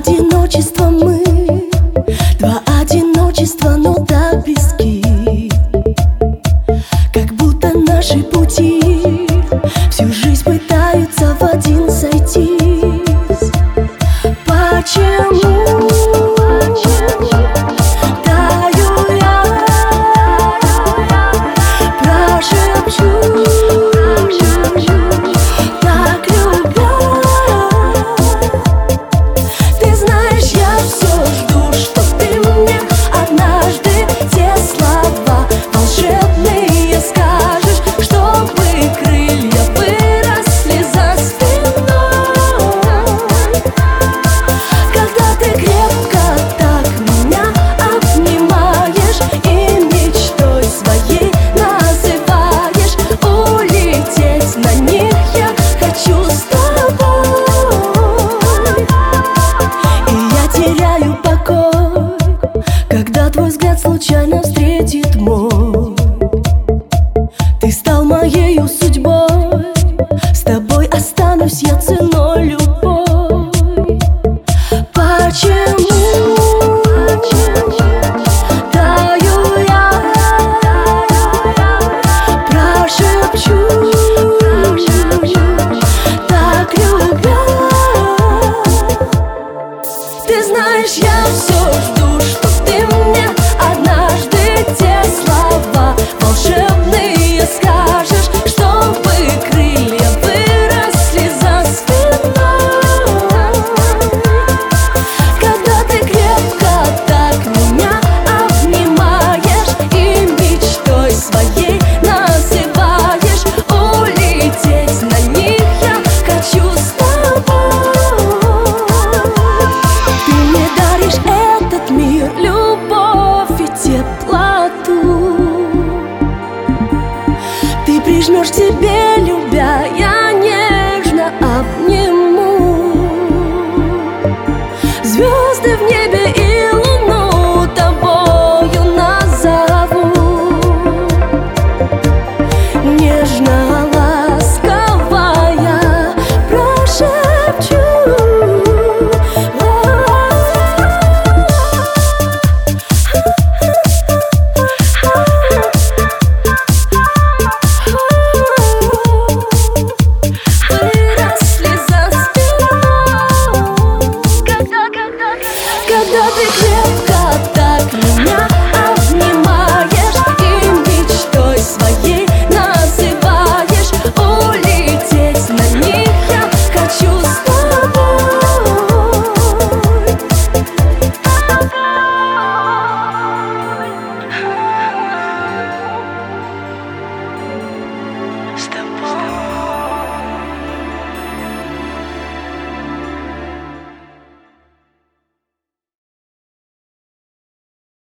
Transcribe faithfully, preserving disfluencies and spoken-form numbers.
одиночество мы, два одиночества, но так близки. Как будто наши пути всю жизнь пытаются в один сойтись. Почему? Таю я, прошепчу, так любя. Ты знаешь, я все жду, что ты мне однажды те слова волшебные скажешь, чтобы крылья выросли за спиной. Когда ты крепко так меня обнимаешь и мечтой своей называешь, улететь на них я хочу с тобой. И я теряю покой, когда твой взгляд случайно встретит мой. Ты стал моею судьбой, с тобой останусь я ценой любовь. Почему? Таю я, прошепчу, так любя. Ты знаешь, я все жду, что ты мне однажды те слова волшебные скажешь, чтобы крылья выросли за спиной. Когда ты крепко так меня обнимаешь и мечтой своей называешь, улететь на них я хочу с тобой. Ты мне даришь этот мир, любовь и теплоту. Ты прижмешь к себе, любя, я нежно обниму. Звезды в небе и луну тобою назову. Нежно, ласковая, прошепчу. Выросли за спиной. Когда ты крепко